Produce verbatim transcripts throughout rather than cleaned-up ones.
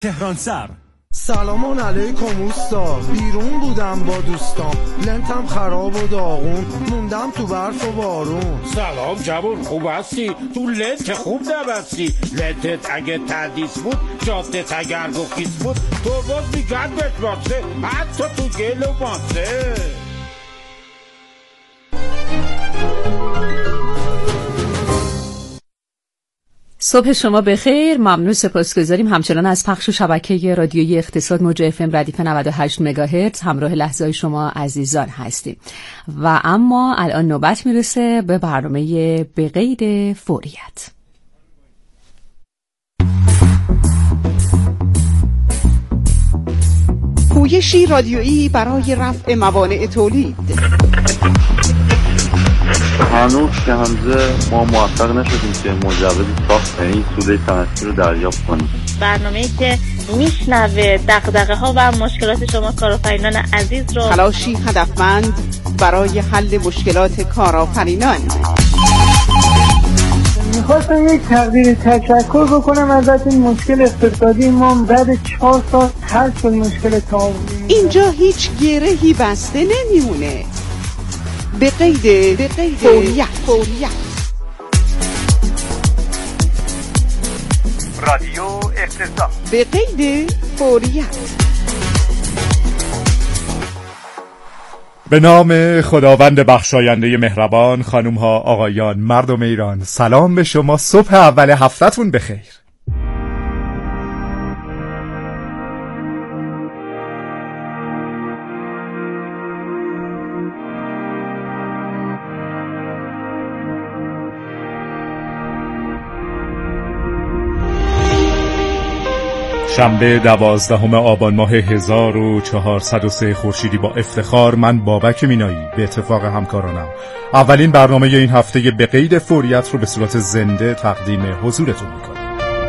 تهران سر. سلام علیکم اوستا، بیرون بودم با دوستام، لنتم خراب و داغون، موندم تو برف و بارون. سلام جوون، خوب هستی؟ تو لنت خوب نبستی. لنتت اگه تردیس بود، جادت اگر گفیس بود، تو باز میگن بتراسه، حتی تو گل و ماسه. صبح شما بخیر. ممنون، سپاسگزاریم همچنان از پخش شبکه رادیویی اقتصاد موج اف ام ردیف نود و هشت مگاهرتز همراه لحظه‌های شما عزیزان هستیم و اما الان نوبت میرسه به برنامه به قید فوریت. پویشی رادیویی برای رفع موانع تولید. هنوز که همزه ما موفق نشدیم که مجوز ساخت این سوله صنعتی رو دریافت کنیم. برنامه‌ای که میشنوه دغدغه ها و مشکلات شما کارآفرینان عزیز رو. تلاشی هدفمند برای حل مشکلات کارآفرینان. میخواستم یک تقدیر تشکر بکنم ازت. این مشکل اقتصادی ما بعد چهار سال حل شد. مشکل تعاونی اینجا هیچ گرهی بسته نمیمونه. به قید به قید فوریت. فوریت رادیو اقتصاد. به قید فوریت. به نام خداوند بخشاینده مهربان. خانم ها، آقایان، مردم ایران، سلام به شما. صبح اول هفته‌تون بخیر. شنبه دوازدهم آبان ماه هزار و چهارصد و سه خورشیدی. با افتخار من بابک مینایی به اتفاق همکارانم اولین برنامه این هفته به قید فوریت رو به صورت زنده تقدیم حضورتون میکنم.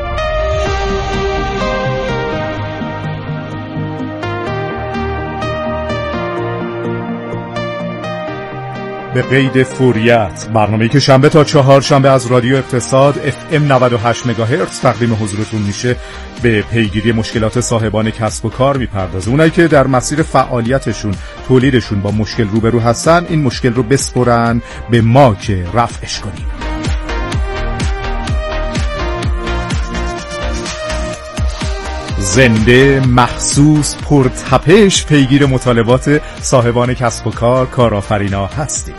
به قید فوریت، برنامه‌ای که شنبه تا چهار شنبه از رادیو اقتصاد اف ام نود و هشت مگاهرتز تقدیم حضورتون میشه، به پیگیری مشکلات صاحبان کسب و کار میپردازه. اونایی که در مسیر فعالیتشون، تولیدشون با مشکل روبرو هستن، این مشکل رو بسپرن به ما که رفعش کنیم. زنده، محسوس، پرتپش پیگیر مطالبات صاحبان کسب و کار، کارآفرینا هستیم.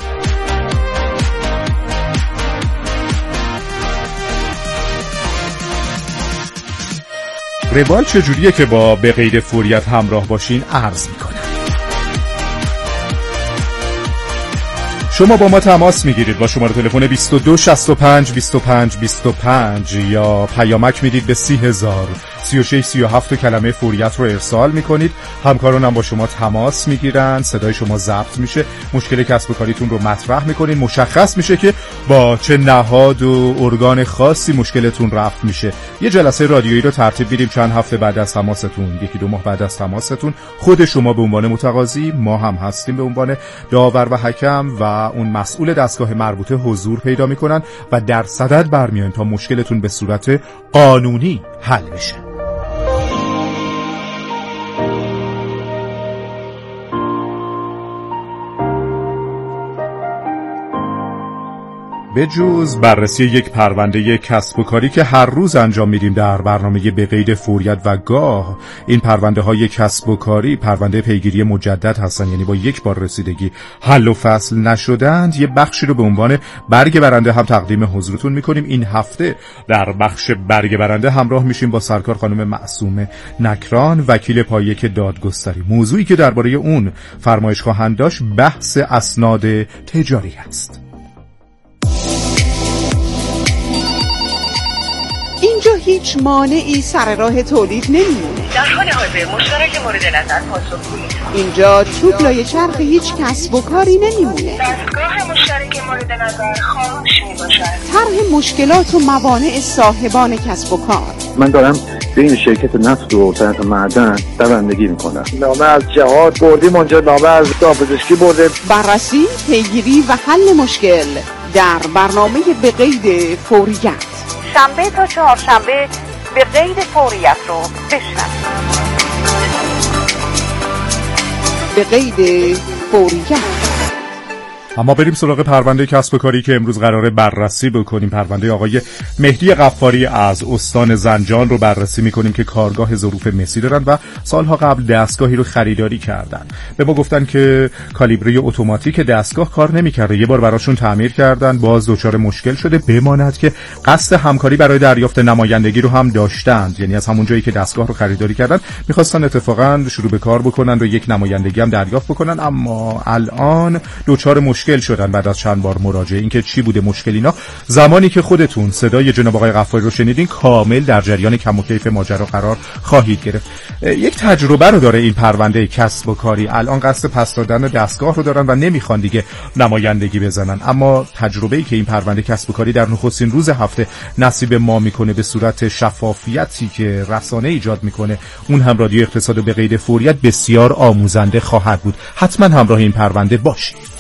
روال چجوریه که با به قید فوریت همراه باشین عرض میکنم. شما با ما تماس میگیرید با شماره تلفن بیست و دو شصت و پنج بیست و پنج بیست و پنج یا پیامک میدید به سی هزار سی و شش سی و هفت و کلمه فوریت رو ارسال میکنید. همکارانم با شما تماس میگیرن، صدای شما ضبط میشه، مشکل کسب و کاریتون رو مطرح میکنین، مشخص میشه که با چه نهاد و ارگان خاصی مشکلتون رفع میشه. یه جلسه رادیویی رو ترتیب میدیم چند هفته بعد از تماستون، یکی دو ماه بعد از تماستون. خود شما به عنوان متقاضی، ما هم هستیم به عنوان داور و حکم و اون مسئول دستگاه مربوطه حضور پیدا میکنن و در صدد برمیان تا مشکلتون به صورت قانونی حل بشه. به جز بررسی یک پرونده کسب و کاری که هر روز انجام میدیم در برنامه به قید فوریت و گاه این پرونده های کسب و کاری پرونده پیگیری مجدد هستن، یعنی با یک بار رسیدگی حل و فصل نشدند، یه بخشی رو به عنوان برگ برنده هم تقدیم حضورتون میکنیم. این هفته در بخش برگ برنده همراه میشیم با سرکار خانم معصومه نکران، وکیل پایه دادگستری. موضوعی که درباره اون فرمایش خواهند داشت بحث اسناد تجاری است. اینجا هیچ مانعی سر راه تولید نمیمونه. در حال حاضر مشترک مورد نظر پاسخگویی. اینجا چوب لای چرخ هیچ کسب و کاری نمیمونه. دستگاه مشترک مورد نظر خاموش میباشد. طرح مشکلات و موانع صاحبان کسب و کار. من دارم بین شرکت نفت و صنعت معدن دوندگی میکنم. نامه از جهاد بردیم اونجا، نامه از دادپزشکی بردیم. بررسی، پیگیری و حل مشکل در برنامه به قید فوریت. شنبه تا چهارشنبه به قید فوریت رو بشنوید. به قید فوریت. اما بریم سراغ پرونده کسب و کاری که امروز قراره بررسی بکنیم. پرونده آقای مهدی غفاری از استان زنجان رو بررسی میکنیم که کارگاه ظروف مسی دارن و سالها قبل دستگاهی رو خریداری کردن. به ما گفتن که کالیبری اتوماتیک دستگاه کار نمیکرده، یه بار براشون تعمیر کردن، باز دچار مشکل شده، بماند که قصد همکاری برای دریافت نمایندگی رو هم داشتند. یعنی از همون جایی که دستگاه رو خریداری کردن میخواستن اتفاقا شروع به کار بکنن و یک نمایندگی هم دریافت بکنن، اما الان دچار مشکل شدن بعد از چند بار مراجعه. این که چی بوده مشکل اینا، زمانی که خودتون صدای جناب آقای غفاری رو شنیدین کامل در جریان کم و کیف ماجرا قرار خواهید گرفت. یک تجربه رو داره این پرونده کسب و کاری. الان قصد پس دادن دستگاه رو دارن و نمیخوان دیگه نمایندگی بزنن، اما تجربه‌ای که این پرونده کسب و کاری در نخستین روز هفته نصیب ما میکنه به صورت شفافیتی که رسانه ایجاد میکنه، اون هم رادیو اقتصاد به قید فوریت بسیار آموزنده خواهد بود. حتما همراه این پرونده باشید.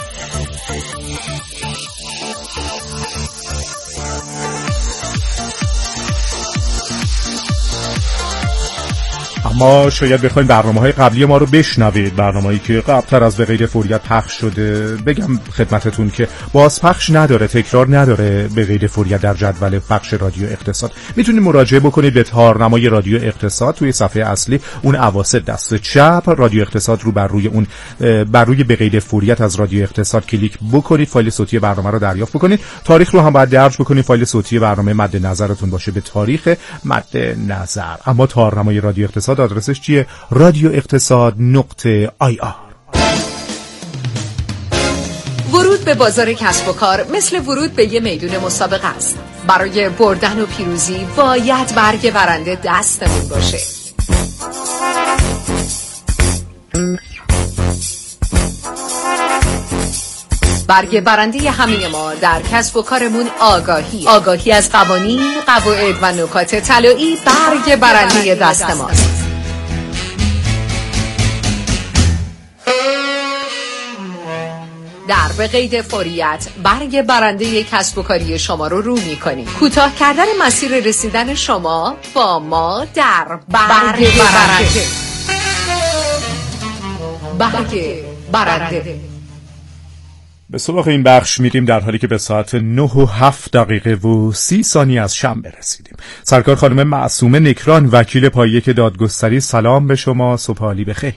اما شاید بخواید برنامه‌های قبلی ما رو بشنوید، برنامه‌ای که قبل‌تر از به غیر فوریت پخش شده. بگم خدمتتون که بازپخش نداره، تکرار نداره به غیر فوریت در جدول پخش رادیو اقتصاد. میتونید مراجعه بکنید به تارنمای رادیو اقتصاد توی صفحه اصلی، اون اواسط دست چپ رادیو اقتصاد رو بر روی اون بر روی به غیر فوریت از رادیو اقتصاد کلیک بکنید، فایل صوتی برنامه رو دریافت بکنید. تاریخ رو هم باید درج بکنید، فایل صوتی برنامه مد نظرتون باشه به تاریخ مد نظر. اما تارنمای رادیو اقتصاد آدرسش چیه؟ رادیو اقتصاد نقطه آی آر. ورود به بازار کسب و کار مثل ورود به یه میدون مسابقه است. برای بردن و پیروزی باید برگ برنده دستمون باشه. برگ برنده همین ما در کسب و کارمون آگاهی آگاهی از قوانین، قواعد و نکات طلایی برگ برنده دست ماست. در به قید فوریت برگ برنده کسب و کاری شما رو رو می‌کنیم. کوتاه کردن مسیر رسیدن شما با ما در برگ برنده. برگ برنده. به سراغ این بخش میریم در حالی که به ساعت نه و هفت دقیقه و سی ثانیه از شنبه رسیدیم. سرکار خانم معصومه نکران، وکیل پایه دادگستری، سلام به شما، صبح عالی بخیر.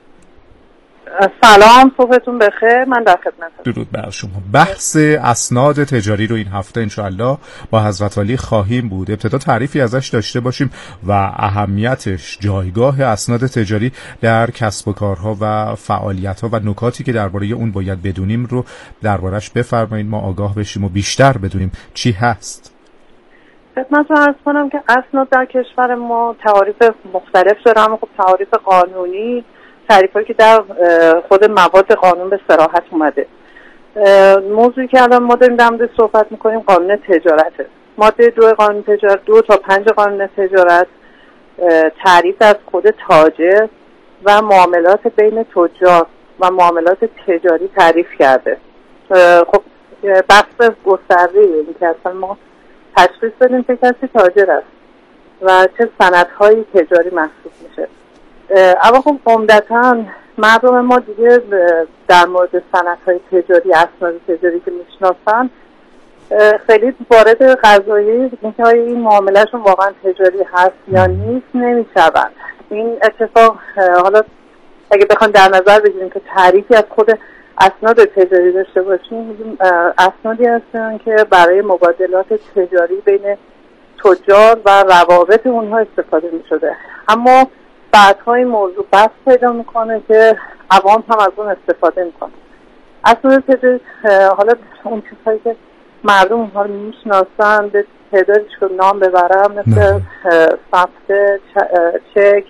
سلام، صبحتون بخیر. من در خدمتم. درود بر شما. بحث اسناد تجاری رو این هفته انشاءالله با حضرت علی خواهیم بود. ابتدا تعریفی ازش داشته باشیم و اهمیتش، جایگاه اسناد تجاری در کسب و کارها و فعالیت‌ها و نکاتی که درباره اون باید بدونیم رو دربارش بفرمایید، ما آگاه بشیم و بیشتر بدونیم چی هست. خدمتتون عرض کنم که اسناد در کشور ما تعاریف مختلف داره، اما خب تعاریف قانونی، تعریفایی که در خود مواد قانون به صراحت اومده. موضوعی که الان ما داریم در مورد صحبت میکنیم قانون تجارته. ماده دو قانون تجارت، دو تا پنج قانون تجارت تعریف از خود تاجر و معاملات بین تجار و معاملات تجاری تعریف کرده. خب بحث گسترده‌ای این که اصلا ما تشخیص بدیم که کسی تاجر است و چه سندهایی تجاری محسوب میشه. اما خب عمدتاً مردم ما دیگه در مورد سندهای تجاری، اسناد تجاری که میشناسن خیلی وارد قضایی اینکه آیا این معاملهشون واقعا تجاری هست یا نیست نمیشوند. این اتفاق حالا اگه بخوام در نظر بگیریم که تعریفی از خود اسناد تجاری داشته باشیم، اسنادی هستن که برای مبادلات تجاری بین تجار و روابط اونها استفاده میشده، اما بعدها این موضوع بحث پیدا میکنه که عوام هم از اون استفاده میکنه. اسناد تجاری حالا اون چیزهایی که مردم اونها رو میشناسن به تعدادش که نام ببرم، مثل ثبت چک،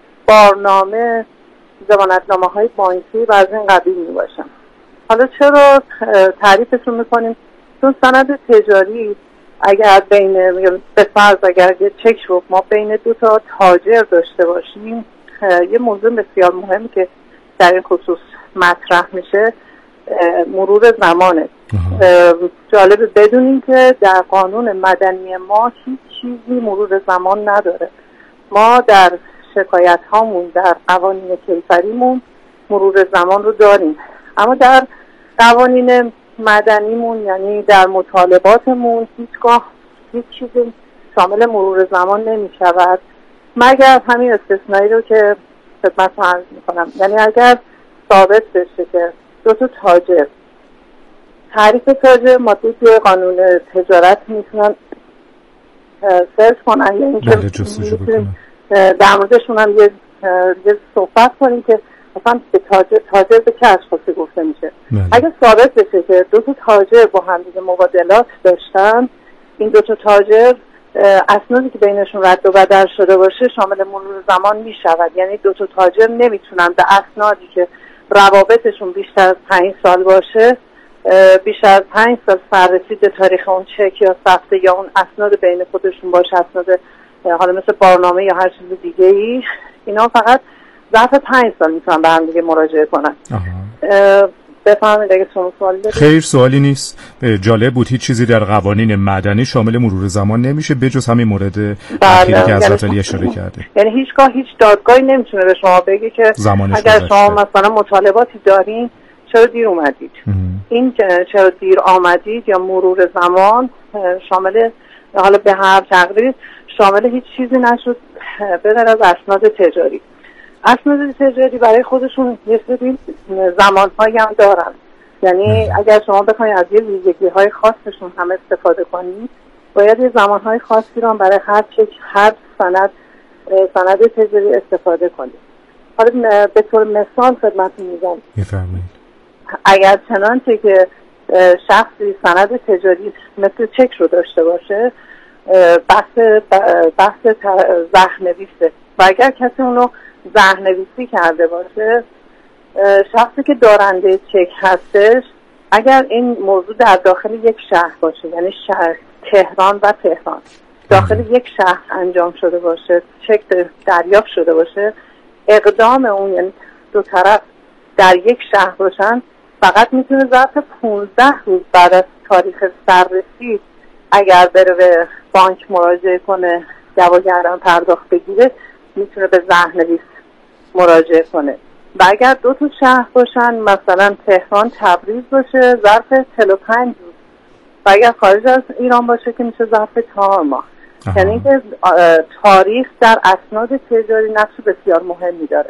بارنامه، ضمانتنامه های بانکی و از این قبیل میباشن. حالا چرا تعریفشون میکنیم؟ چون سند تجاری اگر بین به فرض اگر یه چک رو ما بین دو تا تاجر داشته باشیم، یه موضوع بسیار مهمی که در این خصوص مطرح میشه مرور زمانه. جالبه بدونیم که در قانون مدنی ما هیچ چیزی مرور زمان نداره. ما در شکایت هامون در قوانین کیفریمون مرور زمان رو داریم، اما در قوانین مدنیمون یعنی در مطالباتمون هیچگاه هیچ چیزی شامل مرور زمان نمی شود، مگر همین استثنایی رو که خدمتتون عرض میکنم. یعنی اگر ثابت بشه که دو تا تاجر تعریف تاجر ماده توی قانون تجارت میتونن سرچ کنن، یعنی که میتونیم در موردشون هم یه, یه صحبت کنیم که مثلا به تاجر تاجر به چه اشخاصی گفته میشه. اگر ثابت بشه که دو تا تاجر با هم دیگه مبادلات داشتن، این دو تا تاجر اسنادی که بینشون رد و بدل شده باشه شامل مرور زمان میشود. یعنی دو تا تاجر نمیتونن به اسنادی که روابطشون بیشتر از پنج سال باشه، بیشتر از پنج سال سررسید به تاریخ اون چک یا سفته یا اون اسناد بین خودشون باشه، اسناد حالا مثل بارنامه یا هر چیز دیگه ای، اینا فقط ظرف پنج سال میتونن به هم دیگه مراجعه کنن. بفهمید اگه شما سوالی دارید. خیر سوالی نیست. جالب بود هیچ چیزی در قوانین مدنی شامل مرور زمان نمیشه بجز همین مورد اخیری که حضرت علی اشاره کرده. یعنی هیچگاه هیچ دادگاهی نمیتونه به شما بگه که اگر شما مثلا مطالباتی دارین چرا دیر اومدید. این چرا دیر آمدید یا مرور زمان شامل حالا به هر تقدیر شامل هیچ چیزی نشد به غیر از اسناد تجاری. اسناد تجاری برای خودشون یه سری زمانهایی هم دارن، یعنی اگر شما بخواید از یه ویژگی‌های خاصشون هم استفاده کنید باید یه زمانهای خاصی رو برای هر چک هر سند سند تجاری استفاده کنید. حالا به طور مثال خدمتتون میگم میفرمایید اگر چنانچه که شخصی سند تجاری مثل چک رو داشته باشه بحث بحث زحم‌نویسه و اگر کسی اونو زحم‌نویسی کرده باشه، شخصی که دارنده چک هستش اگر این موضوع در داخل یک شهر باشه، یعنی شهر تهران و تهران داخل یک شهر انجام شده باشه، چک دریافت شده باشه، اقدام اون یعنی دو طرف در یک شهر باشن فقط میتونه ظرف پونزده روز بعد از تاریخ سررسید اگر بره به بانک مراجعه کنه جواگردن پرداخت بگیره میتونه به زحم‌نویس مراجعه کنه. و اگر دو تا شهر باشن مثلا تهران تبریز باشه ظرف چهل و پنج روز و اگر خارج از ایران باشه که میشه ظرف چهار ماه. یعنی اینکه تاریخ در اسناد تجاری نقش بسیار مهمی داره.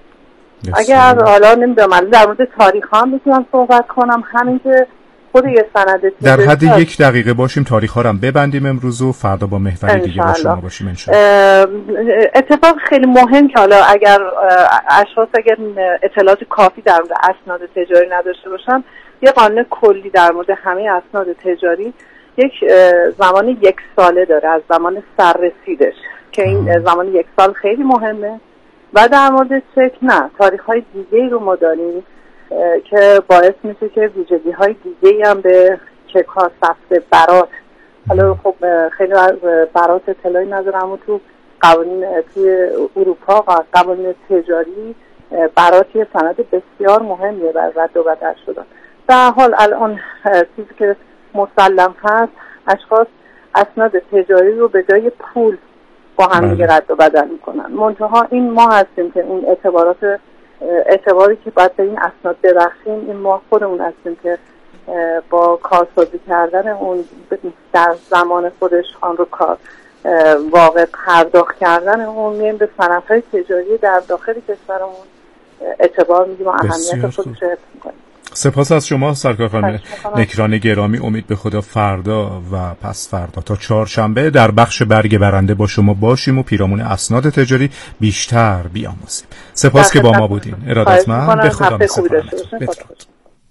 اگر حالا نمیدونم در مورد تاریخ هم میتونم صحبت کنم، همین که خود یه سند در حد یک دقیقه باشیم تاریخ ها رو هم ببندیم امروز و فردا با محوری دیگه با شما باشیم انشاءالله. اتفاق خیلی مهم که حالا اگر اشخاص اگر اطلاعات کافی در مورد اسناد تجاری نداشته باشن، یه قانون کلی در مورد همه اسناد تجاری یک زمان یک ساله داره از زمان سررسیدش که این زمان یک سال خیلی مهمه. و در مورد چک نه، تاریخ های دیگه رو ما داریم که باعث میشه که ویژگی های دیگه هم به چک ها ثبت برات. حالا خب خیلی از برات اطلاعی ندارم و تو قوانین توی اروپا و قوانین تجاری برات یه سند بسیار مهمیه برای رد و بدل شدن. در حال الان چیزی که مسلم هست اشخاص اسناد تجاری رو به جای پول با هم دیگه رد و بدل میکنن. منتها این ما هستیم که اون اعتبارات اعتباری که باید به این اسناد ببخشیم، این ما خودمون هستیم که با کارسازی کردن اون در زمان خودش آن رو کار واقع پرداخت کردن اون مییم به صنعت‌های تجاری در داخل کشورمون اعتبار میدیم و اهمیت خودش رو حفظ میکنیم. سپاس از شما سرکار خانم نکران گرامی. امید به خدا فردا و پس فردا تا چهارشنبه در بخش برگ برنده با شما باشیم و پیرامون اسناد تجاری بیشتر بیاموزیم. سپاس که با ما بودین. ارادتمند. به خدا می‌سپارم.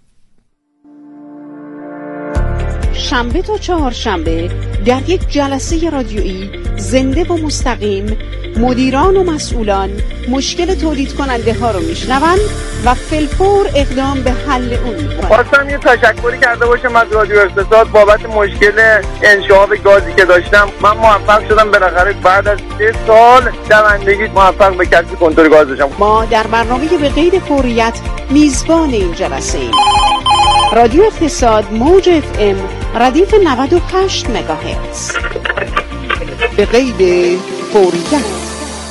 شنبه تا چهارشنبه در یک جلسه رادیویی زنده و مستقیم مدیران و مسئولان مشکل تولید کننده ها رو میشنون و فی‌الفور اقدام به حل اون میکنن. خواستم یه تشکری کرده باشم از رادیو اقتصاد بابت مشکل انشعاب گازی که داشتم. من موفق شدم بالاخره بعد از سه سال دوندگی موفق به کسب کنترل گاز بشم. ما در برنامه به قید فوریت میزبان این جلسه ایم. رادیو اقتصاد موج اف ام ردیف نود و هشت مگاهرتز. به قید فوریت.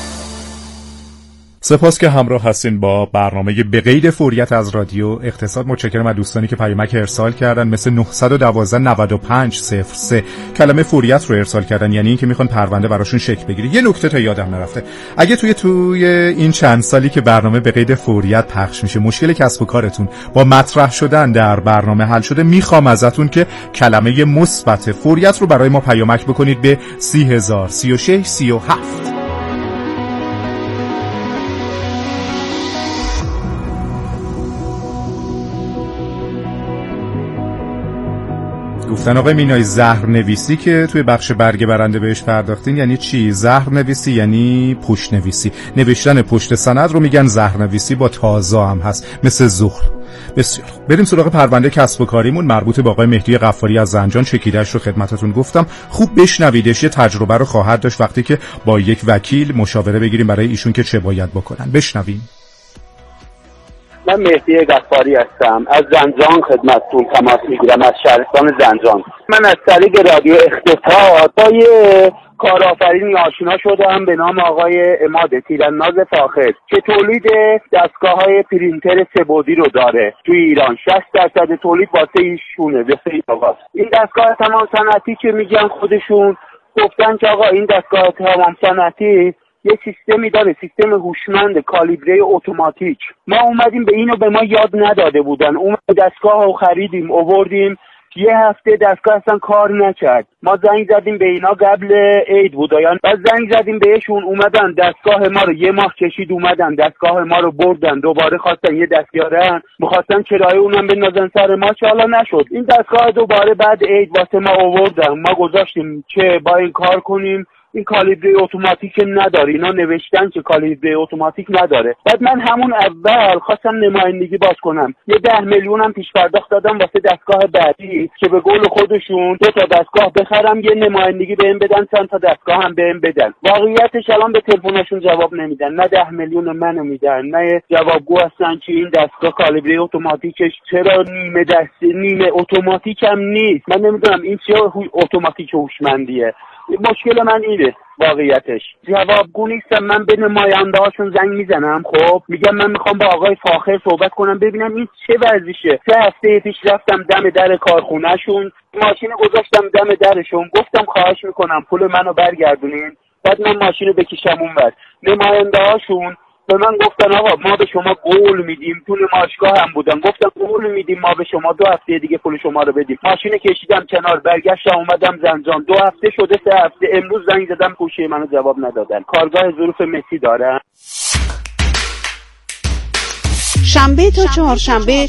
سپاس که همراه هستین با برنامه به قید فوریت از رادیو اقتصاد. متشکرم از دوستانی که پیامک ارسال کردن، مثل نه یک دو نه پنج صفر سه کلمه فوریت رو ارسال کردن، یعنی اینکه میخوان پرونده براشون شکل بگیره. یه نکته تا یادم نرفته، اگه توی توی این چند سالی که برنامه به قید فوریت پخش میشه مشکل کسب و کارتون با مطرح شدن در برنامه حل شده، میخوام ازتون که کلمه مثبت فوریت رو برای ما پیامک بکنید به سی هزار سی و شش سی و هفت. گفتن آقای مینایی زهر نویسی که توی بخش برگ برنده بهش پرداختین یعنی چی؟ زهر نویسی یعنی پشت نویسی. نوشتن پشت سند رو میگن زهر نویسی، با تازا هم هست مثل زهر. بسیار بریم سراغ پرونده کسب و کاریمون مربوط به آقای مهدی غفاری از زنجان. چکیده‌اش رو خدمتتون گفتم، خوب بشنویدش. یه تجربه رو خواهد داشت وقتی که با یک وکیل مشاوره بگیریم برای ایشون که چه باید بکنن. بشنویم. من مهدی غفاری هستم، از زنجان خدمتتون تماس میگیرم، از شهرستان زنجان. من از طریق رادیو اقتصاد با یه کارآفرینی آشنا شدم به نام آقای عماد تیرانداز فاخر که تولید دستگاه‌های پرینتر سه‌بعدی رو داره توی ایران. شصت درصد تولید واسه ایشونه، واسه آقا. این دستگاه تمام صنعتی که میگن خودشون گفتن که آقا این دستگاه تمام صنعتی یه سیستمی داره، سیستم هوشمند کالیبره اتوماتیک. ما اومدیم به اینو به ما یاد نداده بودن، اومد دستگاه رو خریدیم آوردیم، یه هفته دستگاه اصلا کار نکرد. ما زنگ زدیم به اینا قبل عید بود، یعنی بعد زنگ زدیم بهشون، اومدن دستگاه ما رو یه ماه کشید، اومدن دستگاه ما رو بردن، دوباره خواستن یه دستیارن می‌خواستن کرایه اونم بندازن سر ما، که حالا نشد. این دستگاه دوباره بعد عید واسه ما آوردن، ما گذاشتیم که با این کار کنیم. این کالیبره اتوماتیک نداره، اینا نوشتن که کالیبره اتوماتیک نداره. بعد من همون اول خواستم نمایندگی باز کنم، یه ده میلیونم پیش پرداخت دادم واسه دستگاه بعدی که به قول خودشون دو تا دستگاه بخرم یه نمایندگی بهم بدن، چند تا دستگاه هم بهم بدن. واقعیتش الان به تلفنشون جواب نمیدن، نه ده میلیون منو میدن، نه جوابگو هستن که این دستگاه کالیبره اتوماتیکش چرا نیمه دستی نیمه اتوماتیک هم نیست. من نمیدونم این چه اتوماتیک هوشمندیه. مشکل من اینه واقعیتش، جوابگو نیستم. من به نماینده هاشون زنگ میزنم، خب میگم من میخوام با آقای فاخر صحبت کنم ببینم این چه وضعیشه. سه هفته پیش رفتم دم در کارخونهشون، ماشین گذاشتم دم درشون، گفتم خواهش میکنم پول منو برگردونین، بعد من ماشینو بکشم اونور. نماینده هاشون به من گفتن آقا ما به شما قول میدیم، تو نمایشگاه هم بودن، گفتم قول میدیم ما به شما دو هفته دیگه پول شما رو بدیم. ماشین کشیدم کنار، برگشتم اومدم زنجان، دو هفته شده سه هفته، امروز زنگ زدم گوشی منو جواب ندادن. کارگاه ظروف مسی دارن. شنبه تا چهارشنبه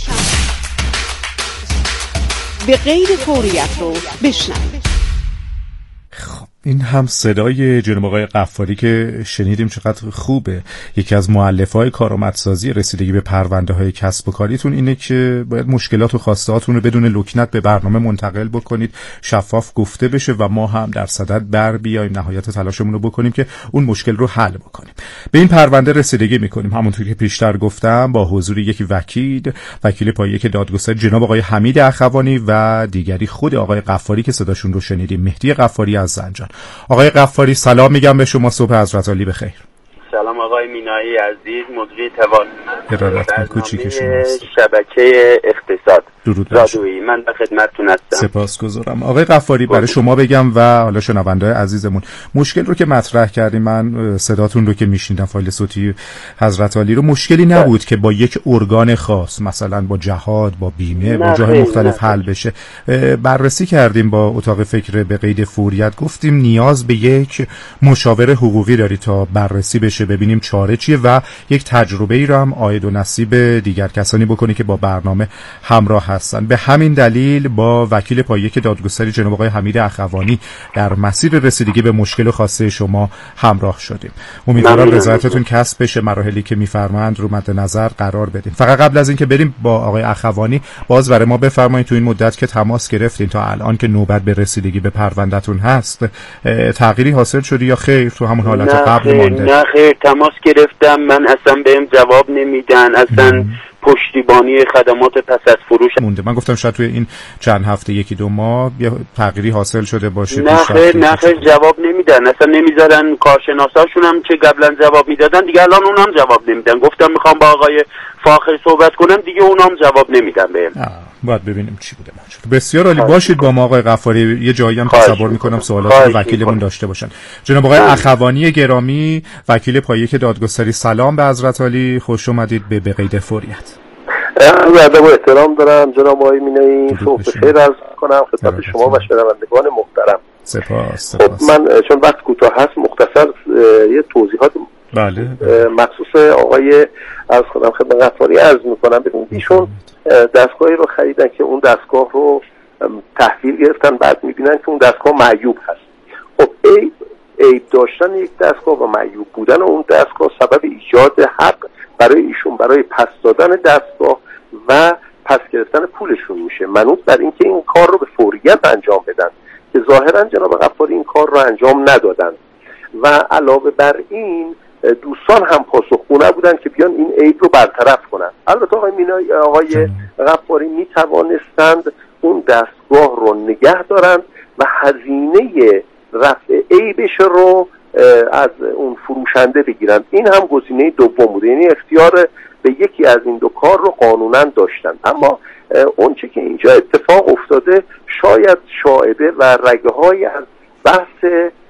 به قید فوریت رو بشنوید. این هم صدای جناب آقای غفاری که شنیدیم چقدر خوبه. یکی از مؤلفه‌های کارآمدسازی رسیدگی به پرونده‌های کسب و کاریتون اینه که باید مشکلات و خواسته‌هاتون رو بدون لکنت به برنامه منتقل بکنید، شفاف گفته بشه و ما هم در صدد بر بیایم نهایت تلاشمون رو بکنیم که اون مشکل رو حل بکنیم. به این پرونده رسیدگی می‌کنیم همونطوری که پیشتر گفتم با حضور یک وکیل، وکیل پایه که دادگستر جناب آقای حمید اخوانی و دیگری خود آقای غفاری که صداشون رو شنیدیم، مهدی غفاری از زنجان. آقای غفاری سلام میگم به شما، صبح حضرت عالی بخیر. سلام آقای مینایی عزیز، مجری توان ارادت کوچیک شماست. شبکه اقتصاد درود رادیویی، من به خدمتتون هستم. سپاسگزارم. آقای غفاری برای شما بگم و حالا شنونده‌های عزیزمون، مشکل رو که مطرح کردیم، من صداتون رو که میشنیدم فایل صوتی حضرت عالی رو، مشکلی نبود ده. که با یک ارگان خاص مثلا با جهاد، با بیمه، با جای مختلف نه. حل بشه. بررسی کردیم با اتاق فکر به قید فوریت، گفتیم نیاز به یک مشاور حقوقی داری تا بررسی بشه، ببینیم چاره چیه و یک تجربه ای رو هم عاید و نصیب دیگر کسانی بکنی که با برنامه همراه هستن. به همین دلیل با وکیل پایه که دادگستری جناب آقای حمید اخوانی در مسیر رسیدگی به مشکل خاصه شما همراه شدیم. امیدوارم رضایتتون کسب بشه، مراحلی که میفرمایند رو مد نظر قرار بدیم. فقط قبل از اینکه بریم با آقای اخوانی، باز برای ما بفرمایید تو این مدت که تماس گرفتین تا الان که نوبت به رسیدگی به پروندهتون هست، تغییری حاصل شده یا خیر تو همون حالت قبل مونده؟ نه خیر، تماس گرفتم من اصلا بهم جواب نمیدن، اصلا پشتیبانی خدمات پس از فروش مونده. من گفتم شاید توی این چند هفته یکی دو ماه یه تغییری حاصل شده باشه. نه خیر نه خیر جواب نمیدن، اصلا نمیذارن. کارشناساشون هم که قبلا جواب میدادن دیگه الان اونم جواب نمیدن. گفتم میخوام با آقای فاخر صحبت کنم دیگه اونم جواب نمیدن بهم. باید ببینیم چی بوده. بسیار عالی. باشید با ما آقای غفاری. یه جایی هم تصور میکنم سوالات رو وکیلمون داشته باشن. جناب آقای اخوانی گرامی، وکیل پایه‌ای دادگستری، سلام به حضرت عالی، خوش اومدید به به قید فوریت. ادب و احترام دارم جناب آقای مینایی. صبح بخیر عرض کنم خدمت شما و شنوندگان محترم. سپاس. سپاس. خب من چون وقت کوتاه هست مختصر یه توضیحات بله مخصوص آقای عرض کنم خدمت غفاری عرض میکنم. ببینید ایشون دستگاهی رو خریدن که اون دستگاه رو تحویل گرفتن، بعد میبینن که اون دستگاه معیوب هست. خب عیب عیب داشتن یک دستگاه و معیوب بودن اون دستگاه سبب ایجاد حق برای ایشون برای پس دادن دستگاه و پس گرفتن پولشون میشه، منوط بر اینکه این کار رو به فوریت انجام بدن که ظاهرا جناب غفاری این کار رو انجام ندادن و علاوه بر این دوستان هم پاسخگو نبودن که بیان این عیب رو برطرف کنن. البته آقای مینایی آقای غفاری میتوانستند اون دستگاه رو نگه دارن و هزینه رفع عیبش رو از اون فروشنده بگیرن. این هم گزینه دوم بوده، یعنی اختیار به یکی از این دو کار رو قانونا داشتن. اما اون چه که اینجا اتفاق افتاده شاید شائبه و رگه های از بحث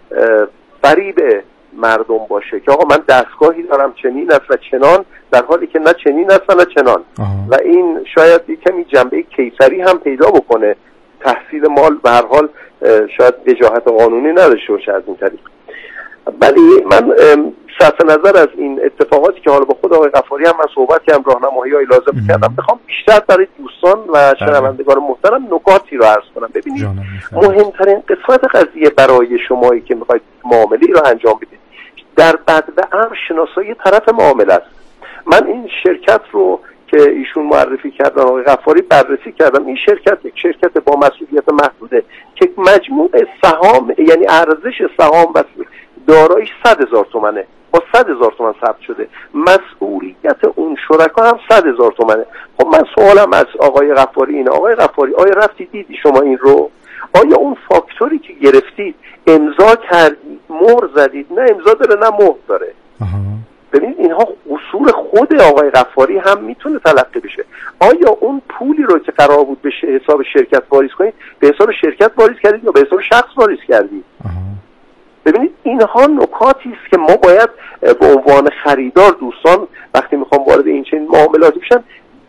فریب مردم باشه که آقا من دستگاهی دارم چنین است و چنان، در حالی که نه چنین است و نه چنان. آه. و این شاید یک کمی جنبه کیسری هم پیدا بکنه. تحصیل مال به هر حال شاید وجاهت قانونی نداشته باشه از این طریق. ولی من صرف نظر از این اتفاقاتی که حالا با خود آقای غفاری هم من صحبت کردم، راهنمایی‌های لازم کردم، میخوام بیشتر برای دوستان و شنوندگان محترم نکاتی رو عرض کنم. ببینید مهمترین قسمت قضیه برای شمایی که میخواید معامله رو انجام بدید در بد و امر شناسایی طرف معامله است. من این شرکت رو که ایشون معرفی کردن آقای غفاری بررسی کردم. این شرکت یک شرکت با مسئولیت محدوده که مجموع سهام یعنی ارزش سهام و داراییش صد هزار تومنه، با صد هزار تومن ثبت شده. مسئولیت اون شرکا هم صد هزار تومنه. خب من سوالم از آقای غفاری اینه، آقای غفاری آیا رفتی دیدی شما این رو؟ آیا اون فاکتوری که گرفتید امضا کردید، مهر زدید؟ نه امضا داره نه مهر داره. ببینید اینها اصول خود آقای غفاری هم میتونه تلقی بشه. آیا اون پولی رو که قرار بود به حساب شرکت واریز کنید به حساب شرکت واریز کردید یا به حساب شخص واریز کردید؟ ببینید اینها نکاتی است که ما باید به عنوان خریدار دوستان وقتی میخوام وارد این چنین معاملاتی بشن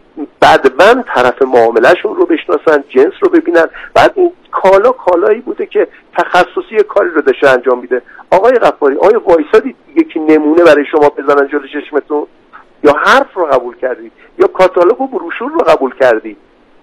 بدون طرف معاملهشون رو بشناسن، جنس رو ببینن. بعد این کالا کالایی بوده که تخصصی کاری رو داشته انجام میده. آقای غفاری آیا وایسادید یکی نمونه برای شما بزنن جلوی چشمتون؟ یا حرف رو قبول کردید یا کاتالوگ و بروشور رو قبول کردید؟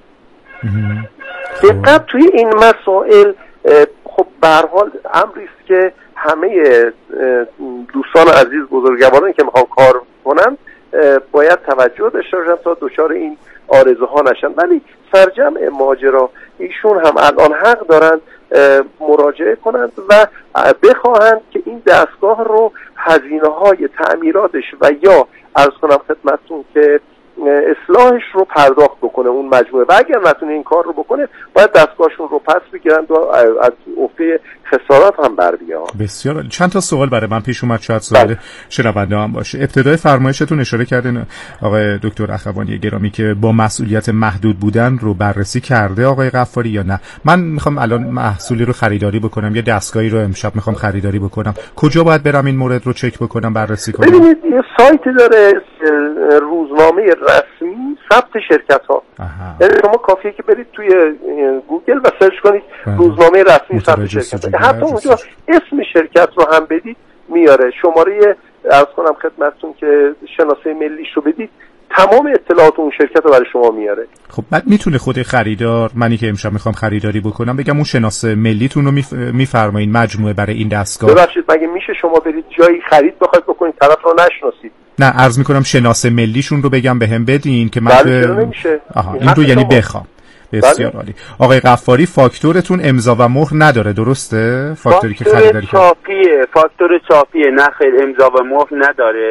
دقت توی این مسائل خب به هر حال امری است که همه دوستان عزیز بزرگوارانی که میخوان کار کنن باید توجه داشته باشن تا دچار این آرزوها نشن. ولی سرجمع ماجرا ایشون هم الان حق دارن مراجعه کنند و بخواهند که این دستگاه رو هزینه های تعمیراتش و یا عرض کنم خدمتتون که اصلاحش رو پرداخت بکنه اون مجموعه و اگر نتونه این کار رو بکنه باید دستگاهشون رو پس بگیرند و از عهده خسارات هم بر بیان. بسیار چند تا سوال برای من پیش اومد، شاید سوال شنونده هم باشه. ابتدای فرمایشتون اشاره کردین آقای دکتر اخوانی گرامی که با مسئولیت محدود بودن رو بررسی کرده آقای غفاری یا نه. من میخوام الان محصولی رو خریداری بکنم، یه دستگاهی رو امشب میخوام خریداری بکنم، کجا باید برم این مورد رو چک بکنم، بررسی کنم؟ ببینید یه سایت داره روزنامه رسمی ثبت شرکت ها. یعنی شما کافیه که برید توی گوگل و سرچ کنید روزنامه رسمی ثبت شرکت ها. حتی اونجا اسم شرکت رو هم بدید میاره. شماره عرض کنم خدمتتون که شناسه ملیش رو بدید تمام اطلاعات اون شرکت رو برای شما میاره. خب بعد میتونه خود خریدار، منی که امشب میخوام خریداری بکنم، بگم اون شناسه ملیتون رو میفرمایید مجموعه برای این دستگاه؟ ببخشید مگه میشه شما برید جایی خرید بخواید بکنید طرف رو نشناسید؟ نه عرض میکنم شناسه ملیشون رو بگم بهم بدین که من بله نمیشه. آها این رو یعنی بخوام. بسیار عالی. آقای غفاری فاکتورتون امضا و مهر نداره درسته؟ فاکتوری که خریداری چاپیه، فاکتور چاپیه، نه خیر امضا و مهر نداره.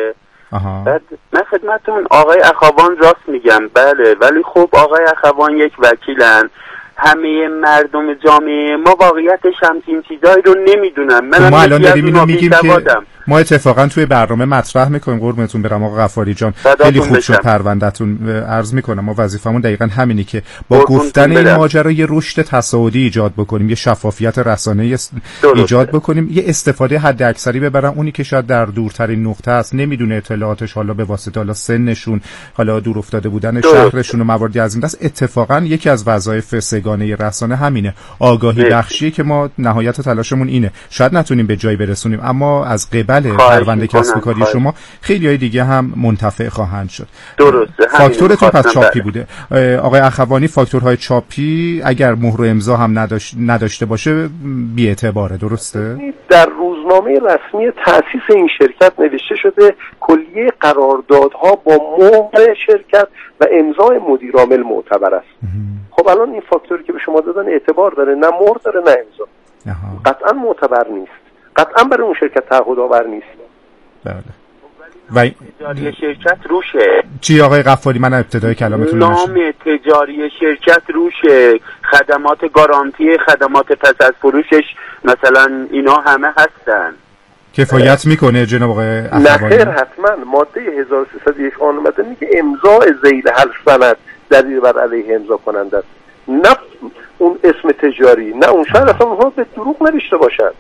آها. بعد من خدمتتون آقای اخوان راست میگم، بله، ولی خب آقای اخوان یک وکیلن، همه مردم جامعه ما واقعیتش همچین چیزایی رو نمیدونن. من ما الان داریم اینو میگیم که ما اتفاقا توی برنامه مطرح میکنیم. قربونتون برم آقا غفاری جان، خیلی خوب شد پروندهتون. عرض میکنم ما وظیفمون دقیقاً همینی که با گفتن این ماجرا یه رشد تصاعدی ایجاد بکنیم، یه شفافیت رسانه‌ای ایجاد بکنیم، یه استفاده حد اکثری ببرن. اونی که شاید در دورترین نقطه است نمیدونه اطلاعاتش، حالا به واسطه حالا سنشون، حالا دور افتاده بودن شهرشون و مواردی از این دست، اتفاقا یکی از وظایف سگانه رسانه همینه، آگاهی بخشی که ما نهایت تلاشمون اینه. شاید نتونیم به جایی برسونیم، اما از قبل پرونده کسب و کاری شما خیلی های دیگه هم منتفع خواهند شد. درسته. فاکتورتون پس چاپی بوده آقای اخوانی. فاکتورهای چاپی اگر مهر و امضا هم نداشت نداشته باشه بی‌اعتباره، درسته؟ در روزنامه رسمی تأسیس این شرکت نوشته شده کلیه قراردادها با مهر شرکت و امضای مدیر عامل معتبر است. خب الان این فاکتوری که به شما دادن اعتبار داره؟ نه مهر داره نه امضا. قطعا معتبر نیست، قطعا برای اون شرکت تعهد آور نیست. بله. و تجاری شرکت روشه. چی آقای غفاری؟ من ابتدای کلامتون نام تجاری شرکت روشه، خدمات گارانتی، خدمات پس از فروشش مثلا اینا همه هستن. کفایت میکنه جناب آقای اخوانی؟ نه خیر، حتما. ماده هزار و سیصد و یک قانون اومده میگه امضاء ذیل هر سند دلیل بر علیه امضا کننده است، نه اون اسم تجاری، نه اون شاید اصلا اونها به دروغ نوشته باشن.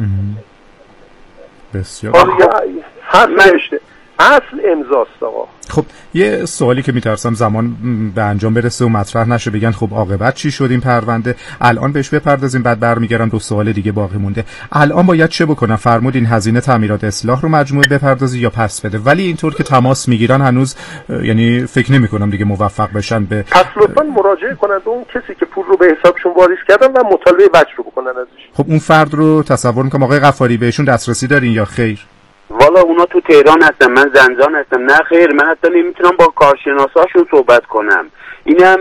بسیار هر نوشته اصل امضاست آقا. خب یه سوالی که میترسم زمان به انجام برسه و مطرح نشه، بگن خب عاقبت چی شد این پرونده، الان بهش بپردازیم بعد برمیگردم دو سوال دیگه باقی مونده. الان باید چه بکنم؟ فرمود این هزینه تعمیرات اصلاح رو مجموعه بپردازی یا پس بده، ولی اینطور که تماس میگیرن هنوز یعنی فکر نمی کنم دیگه موفق بشن به پس لطفاً مراجعه کنن به اون کسی که پول رو به حسابشون واریز کردن و مطالبه وجه رو بکنن ازش. خب اون فرد رو تصور میکنم آقای غفاری بهشون دسترسی دارین یا خیر؟ والا اونا تو تهران هستن، من زنجان هستم. نه خیر، من حتی نمیتونم با کارشناساشون صحبت کنم. اینم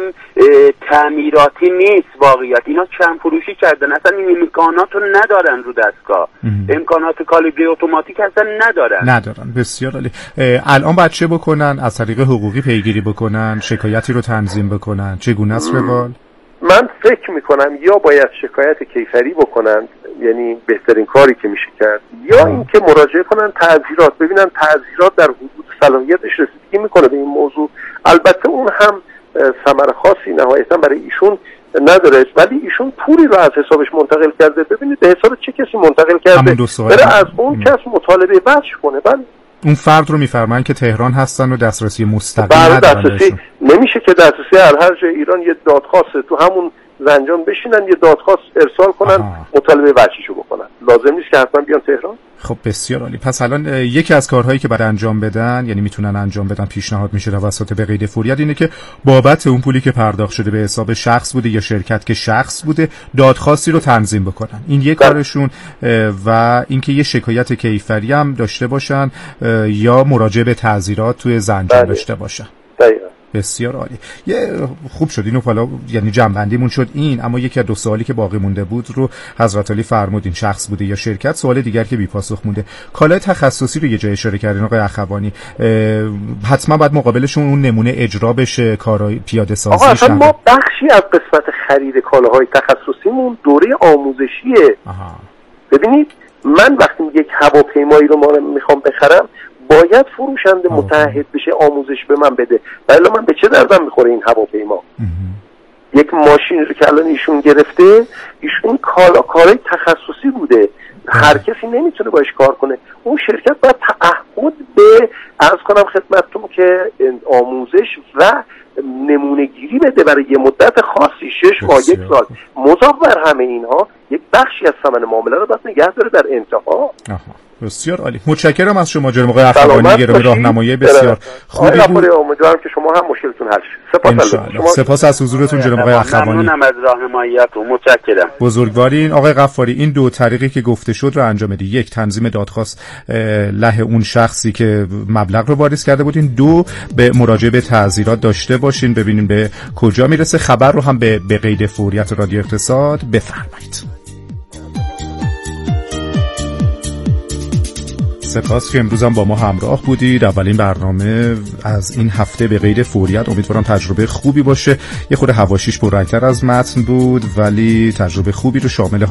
تعمیراتی نیست واقعیت، اینا چند فروشی کردن، اصلا این امکانات رو ندارن رو دستگاه. ام. امکانات کالیبری اتوماتیک اصلا ندارن ندارن الان عالی. الان باید چه بکنن؟ از طریق حقوقی پیگیری بکنن، شکایتی رو تنظیم بکنن، چگونه است روال؟ من فکر میکنم یا باید شکایت کیفری بکنن، یعنی بهترین کاری که میشه کرد، یا اینکه مراجعه کنن تعزیرات، ببینن تعزیرات در حدود صلاحیتش رسیدگی میکنه به این موضوع. البته اون هم ثمر خاصی نهایتا برای ایشون نداره، ولی ایشون پولی رو از حسابش منتقل کرده. ببینید به حساب چه کسی منتقل کرده، بره از اون کس مطالبه بچ کنه. بله اون فرد رو میفرماین که تهران هستن و دسترسی مستقیم ندارن. دسترسی نمیشه که دسترسی هر جای ایران یه دادخواست تو همون زنجان بشینن یه دادخواست ارسال کنن، آها. مطالبه وجهیشو بکنن. لازم نیست که حتما بیان تهران. خب بسیار عالی. پس الان یکی از کارهایی که برای انجام بدن، یعنی میتونن انجام بدن، پیشنهاد میشه توسط به قید فوریت، اینه که بابت اون پولی که پرداخت شده به حساب شخص بوده یا شرکت که شخص بوده، دادخواستی رو تنظیم بکنن. این یک کارشون. و اینکه یه شکایت کیفری هم داشته باشن یا مراجعه به تعزیرات توی زنجان داشته باشن. دقیقاً. بسیار عالی. یه خوب شد اینو حالا یعنی جنبندیمون شد این، اما یکی از دو سوالی که باقی مونده بود رو حضرت علی فرمودین، شخص بوده یا شرکت. سوال دیگر که بی پاسخ مونده، کالای تخصصی رو یه جای اشاره کردین آقای اخوانی، حتما باید مقابلشون اون نمونه اجرا بشه، کارهای پیاده سازی. آقا اصلا ما بخشی از قسمت خرید کالاهای تخصصیمون دوره آموزشیه. آها. ببینید من وقتی یک هواپیمایی رو ما میخوام بخرم، باید فروشنده آه. متعهد بشه آموزش به من بده، ولی من به چه دردم میخوره این هواپیما؟ یک ماشین رو که الان ایشون گرفته، ایشون کالا کارای تخصصی بوده، هر کسی نمیتونه باش کار کنه. اون شرکت باید تعهد به عرض کنم خدمتتون که آموزش و نمونه گیری بده برای یه مدت خاصی، شش ماه یک سال. مضاف بر همه اینها یک بخشی از ثمن معامله رو باید نگه داره در انتها. آها. بسیار عالی. متشکرم از شما جناب آقای اخوانی، گرامی، راهنمایی بسیار خوبی بود. امیدوارم که شما هم مشکلتون حل شه. سپاس شما. سپاس از حضورتون جناب آقای اخوانی. ممنونم از راهنماییتون. متشکرم. بزرگوارین. آقای غفاری، این دو طریقی که گفته شد رو انجام بدید. یک، تنظیم دادخواست له اون شخصی که مبلغ رو واریز کرده بودین. دو، به مراجعه به تعزیرات داشته باشین ببینین به کجا میرسه. خبر رو هم به به قید فوریت رادیو اقتصاد بفرمایید. سپاس که امروز هم با ما همراه بودید. اولین برنامه از این هفته به غیر فوریت، امیدوارم تجربه خوبی باشه. یه خورده حواشیش پررنگ‌تر از متن بود ولی تجربه خوبی رو شامل